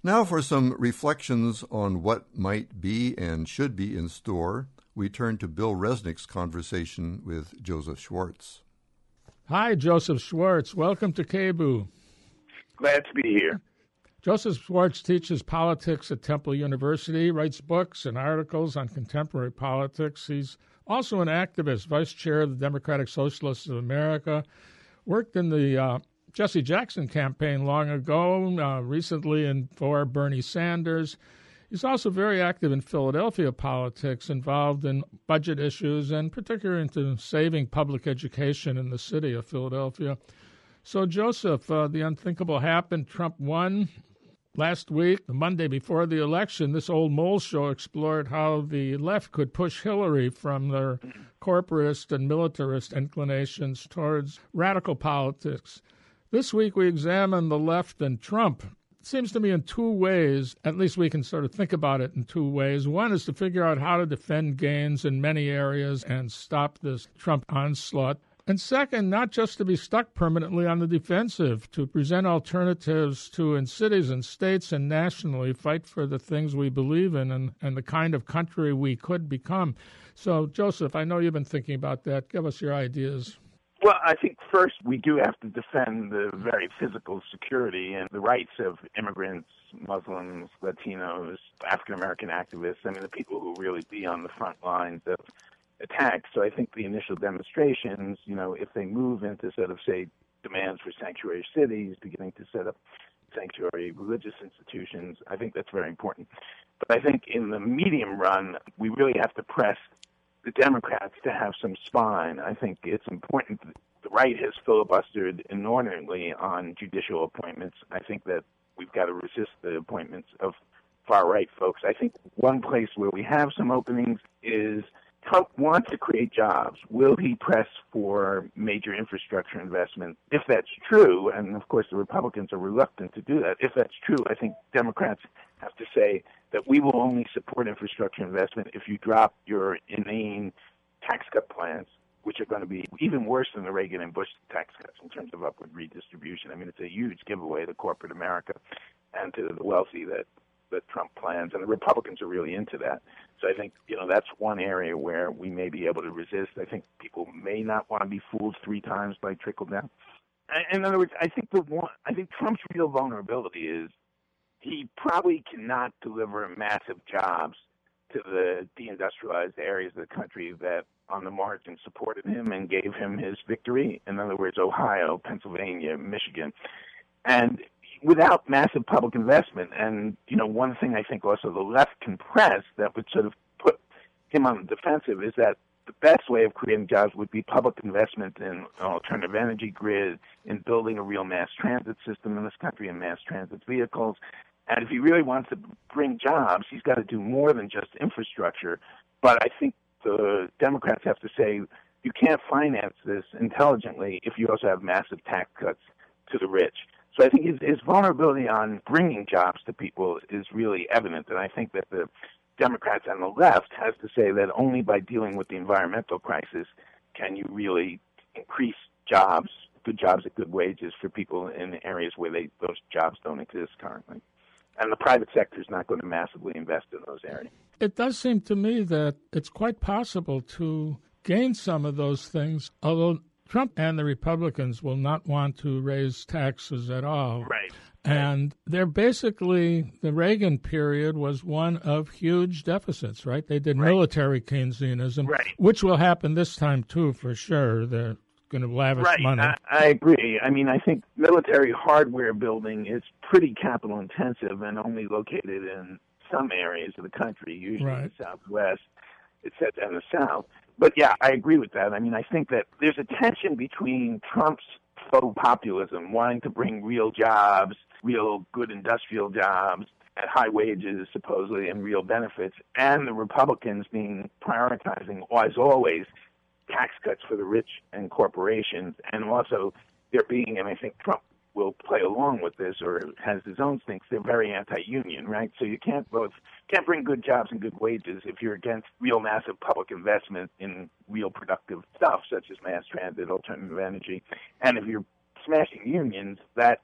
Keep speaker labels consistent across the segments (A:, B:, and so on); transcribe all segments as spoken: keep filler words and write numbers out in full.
A: Now for some reflections on what might be and should be in store, we turn to Bill Resnick's conversation with Joseph Schwartz.
B: Hi, Joseph Schwartz. Welcome to K B U.
C: Glad to be here.
B: Joseph Schwartz teaches politics at Temple University, writes books and articles on contemporary politics. He's also an activist, vice chair of the Democratic Socialists of America, worked in the uh, Jesse Jackson campaign long ago, uh, recently in for Bernie Sanders. He's also very active in Philadelphia politics, involved in budget issues and particularly into saving public education in the city of Philadelphia. So, Joseph, uh, the unthinkable happened. Trump won last week, the Monday before the election. This old mole show explored how the left could push Hillary from their corporatist and militarist inclinations towards radical politics. This week we examine the left and Trump. It seems to me in two ways, at least we can sort of think about it in two ways. One is to figure out how to defend gains in many areas and stop this Trump onslaught. And second, not just to be stuck permanently on the defensive, to present alternatives to, in cities and states and nationally, fight for the things we believe in and, and the kind of country we could become. So, Joseph, I know you've been thinking about that. Give us your ideas.
C: Well, I think first we do have to defend the very physical security and the rights of immigrants, Muslims, Latinos, African-American activists, I mean, the people who really be on the front lines of attacks. So I think the initial demonstrations, you know, if they move into sort of, say, demands for sanctuary cities, beginning to set up sanctuary religious institutions, I think that's very important. But I think in the medium run, we really have to press the Democrats to have some spine. I think it's important. The right has filibustered inordinately on judicial appointments. I think that we've got to resist the appointments of far-right folks. I think one place where we have some openings is Trump wants to create jobs. Will he press for major infrastructure investment? If that's true, and of course the Republicans are reluctant to do that, if that's true, I think Democrats have to say that we will only support infrastructure investment if you drop your inane tax cut plans, which are going to be even worse than the Reagan and Bush tax cuts in terms of upward redistribution. I mean, it's a huge giveaway to corporate America and to the wealthy that that Trump plans, and the Republicans are really into that. So I think, you know, that's one area where we may be able to resist. I think people may not want to be fooled three times by trickle down. In other words, I think the one, I think Trump's real vulnerability is he probably cannot deliver massive jobs to the deindustrialized areas of the country that on the margin supported him and gave him his victory. In other words, Ohio, Pennsylvania, Michigan. And without massive public investment, and, you know, one thing I think also the left can press that would sort of put him on the defensive is that the best way of creating jobs would be public investment in an alternative energy grid, in building a real mass transit system in this country and mass transit vehicles. And if he really wants to bring jobs, he's got to do more than just infrastructure. But I think the Democrats have to say you can't finance this intelligently if you also have massive tax cuts to the rich. So I think his, his vulnerability on bringing jobs to people is really evident, and I think that the Democrats and the left has to say that only by dealing with the environmental crisis can you really increase jobs, good jobs at good wages for people in areas where they, those jobs don't exist currently. And the private sector is not going to massively invest in those areas.
B: It does seem to me that it's quite possible to gain some of those things, although Trump and the Republicans will not want to raise taxes at all.
C: Right.
B: And they're basically, the Reagan period was one of huge deficits, right? They did right. military Keynesianism,
C: right.
B: which will happen this time, too, for sure. They're going to lavish
C: right.
B: money.
C: I, I agree. I mean, I think military hardware building is pretty capital intensive and only located in some areas of the country, usually
B: right.
C: in the Southwest, et cetera, and the South. But, yeah, I agree with that. I mean, I think that there's a tension between Trump's faux populism, wanting to bring real jobs, real good industrial jobs at high wages, supposedly, and real benefits, and the Republicans being prioritizing, as always, tax cuts for the rich and corporations, and also there being, and I think Trump will play along with this or has his own things, they're very anti-union, right? So you can't both can't bring good jobs and good wages if you're against real massive public investment in real productive stuff such as mass transit, alternative energy. And if you're smashing unions, that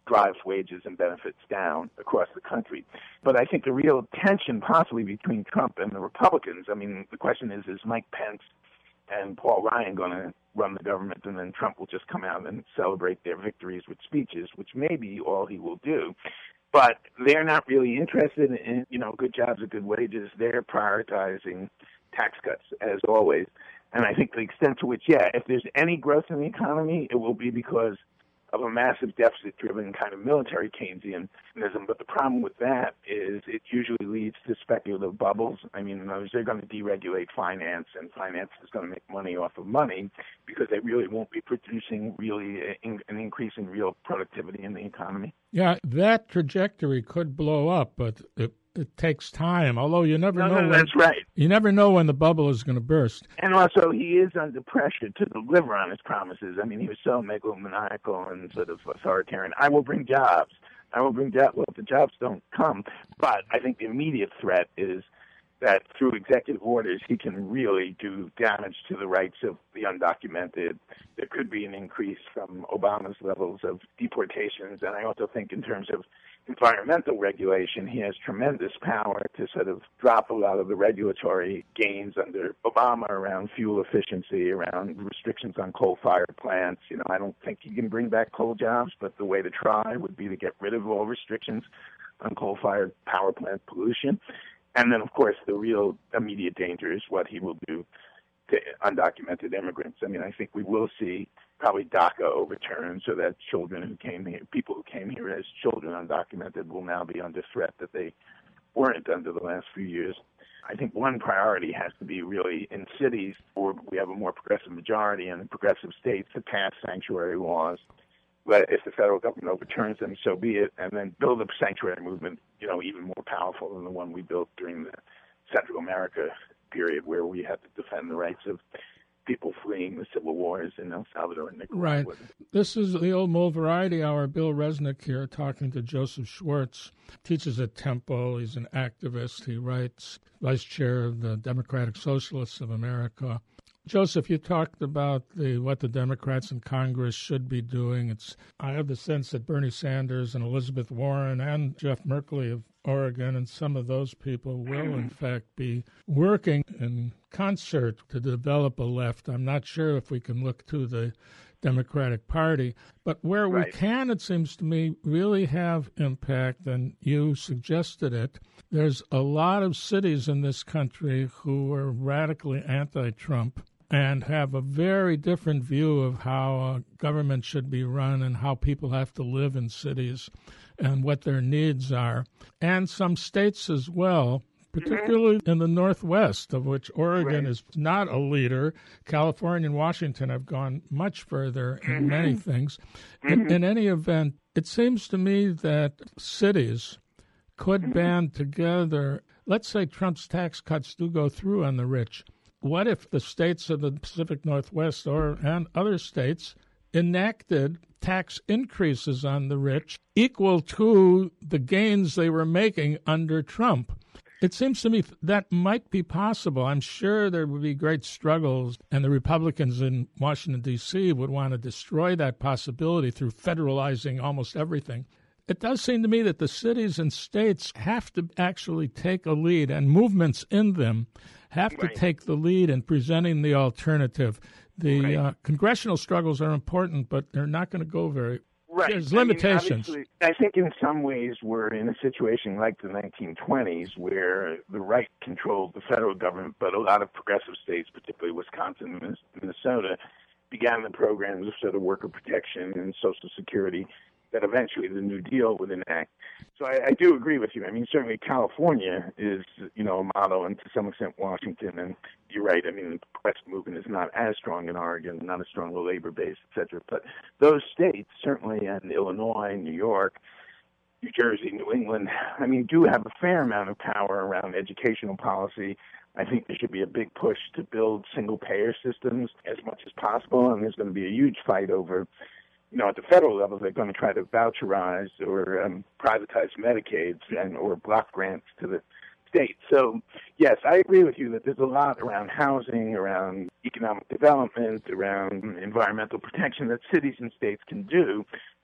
C: drives wages and benefits down across the country. But I think the real tension possibly between Trump and the Republicans, I mean, the question is, is Mike Pence and Paul Ryan going to run the government, and then Trump will just come out and celebrate their victories with speeches, which may be all he will do. But they're not really interested in, you know, good jobs and good wages. They're prioritizing tax cuts, as always. And I think the extent to which, yeah, if there's any growth in the economy, it will be because of a massive deficit-driven kind of military Keynesianism. But the problem with that is it usually leads to speculative bubbles. I mean, in other words, they're going to deregulate finance, and finance is going to make money off of money because they really won't be producing really an increase in real productivity in the economy.
B: Yeah, that trajectory could blow up, but it, it takes time. Although you never
C: no,
B: know.
C: No,
B: when,
C: that's right.
B: You never know when the bubble is going to burst.
C: And also, he is under pressure to deliver on his promises. I mean, he was so megalomaniacal and sort of authoritarian. I will bring jobs. I will bring jobs. Well, the jobs don't come. But I think the immediate threat is that through executive orders, he can really do damage to the rights of the undocumented. There could be an increase from Obama's levels of deportations. And I also think in terms of environmental regulation, he has tremendous power to sort of drop a lot of the regulatory gains under Obama around fuel efficiency, around restrictions on coal-fired plants. You know, I don't think he can bring back coal jobs, but the way to try would be to get rid of all restrictions on coal-fired power plant pollution. And then, of course, the real immediate danger is what he will do to undocumented immigrants. I mean, I think we will see probably DACA overturned so that children who came here, people who came here as children undocumented, will now be under threat that they weren't under the last few years. I think one priority has to be really in cities where we have a more progressive majority and in progressive states to pass sanctuary laws. But if the federal government overturns them, so be it, and then build a sanctuary movement, you know, even more powerful than the one we built during the Central America period, where we had to defend the rights of people fleeing the civil wars in El Salvador and Nicaragua.
B: Right. This is the Old Mole Variety Hour. Bill Resnick here talking to Joseph Schwartz. Teaches at Temple. He's an activist. He writes, vice chair of the Democratic Socialists of America. Joseph, you talked about the what the Democrats in Congress should be doing. It's I have the sense that Bernie Sanders and Elizabeth Warren and Jeff Merkley of Oregon and some of those people will, in fact, be working in concert to develop a left. I'm not sure if we can look to the Democratic Party, but where
C: right.
B: we can, it seems to me, really have impact, and you suggested it, there's a lot of cities in this country who are radically anti-Trump and have a very different view of how a government should be run and how people have to live in cities and what their needs are. And some states as well, particularly in the Northwest, of which Oregon
C: right.
B: is not a leader. California and Washington have gone much further in mm-hmm. many things. Mm-hmm. In, in any event, it seems to me that cities could mm-hmm. band together. Let's say Trump's tax cuts do go through on the rich. What if the states of the Pacific Northwest or and other states enacted tax increases on the rich equal to the gains they were making under Trump? It seems to me that might be possible. I'm sure there would be great struggles, and the Republicans in Washington, D C would want to destroy that possibility through federalizing almost everything. It does seem to me that the cities and states have to actually take a lead, and movements in them have to
C: right.
B: take the lead in presenting the alternative. The
C: right.
B: uh, congressional struggles are important, but they're not going to go very
C: Right.
B: There's limitations.
C: I mean, I think in some ways we're in a situation like the nineteen twenties where the right controlled the federal government, but a lot of progressive states, particularly Wisconsin and Minnesota, began the programs of sort of worker protection and Social Security that eventually the New Deal would enact. So I, I do agree with you. I mean, certainly California is, you know, a model, and to some extent Washington. And you're right. I mean, the progressive movement is not as strong in Oregon, not as strong a labor base, et cetera. But those states, certainly, and Illinois, New York, New Jersey, New England, I mean, do have a fair amount of power around educational policy. I think there should be a big push to build single-payer systems as much as possible, and there's going to be a huge fight over, you know, at the federal level, they're going to try to voucherize or um, privatize Medicaid and or block grants to the state. So, yes, I agree with you that there's a lot around housing, around economic development, around environmental protection that cities and states can do.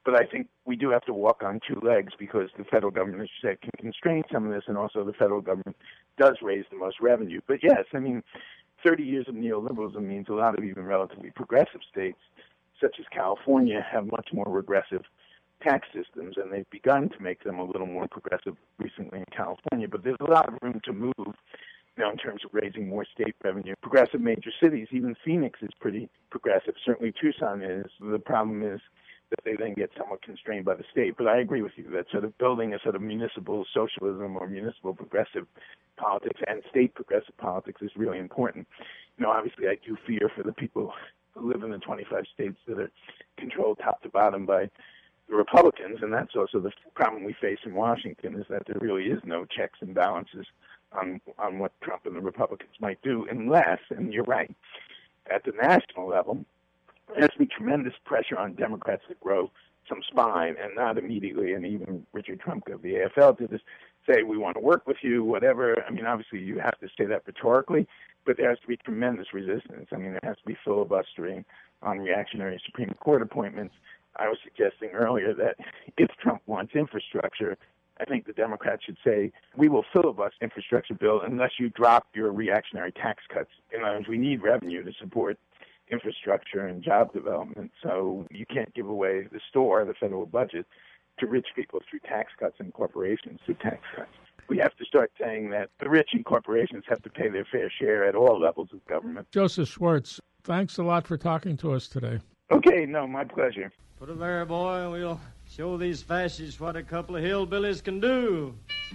C: But I think we do have to walk on two legs because the federal government, as you said, can constrain some of this, and also the federal government does raise the most revenue. But yes, I mean, thirty years of neoliberalism means a lot of even relatively progressive states, such as California, have much more regressive tax systems, and they've begun to make them a little more progressive recently in California. But there's a lot of room to move, you know, in terms of raising more state revenue. Progressive major cities, even Phoenix is pretty progressive. Certainly Tucson is. The problem is that they then get somewhat constrained by the state. But I agree with you that sort of building a sort of municipal socialism or municipal progressive politics and state progressive politics is really important. You know, obviously I do fear for the people who live in the twenty-five states that are controlled top to bottom by the Republicans, and that's also the problem we face in Washington, is that there really is no checks and balances on on what Trump and the Republicans might do, unless, and you're right, at the national level, there has to be tremendous pressure on Democrats to grow some spine, and not immediately, and even Richard Trumka of the A F L did this, say, we want to work with you, whatever. I mean, obviously you have to say that rhetorically, but there has to be tremendous resistance. I mean, there has to be filibustering on reactionary Supreme Court appointments. I was suggesting earlier that if Trump wants infrastructure, I think the Democrats should say, we will filibuster infrastructure bill unless you drop your reactionary tax cuts. In other words, we need revenue to support infrastructure and job development, so you can't give away the store, the federal budget, to rich people through tax cuts and corporations through tax cuts. We have to start saying that the rich and corporations have to pay their fair share at all levels of government.
B: Joseph Schwartz, thanks a lot for talking to us today.
C: Okay, no, my pleasure.
D: Put it there, boy, and we'll show these fascists what a couple of hillbillies can do.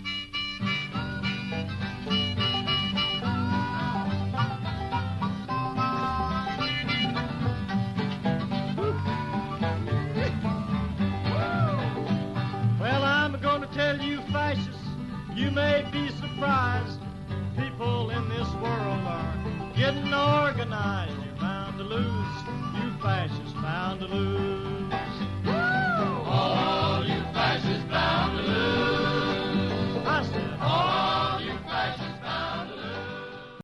D: Well, I'm going to tell you, fascists, you may be surprised. People in this world are getting organized. You're bound to lose. You fascists bound to lose.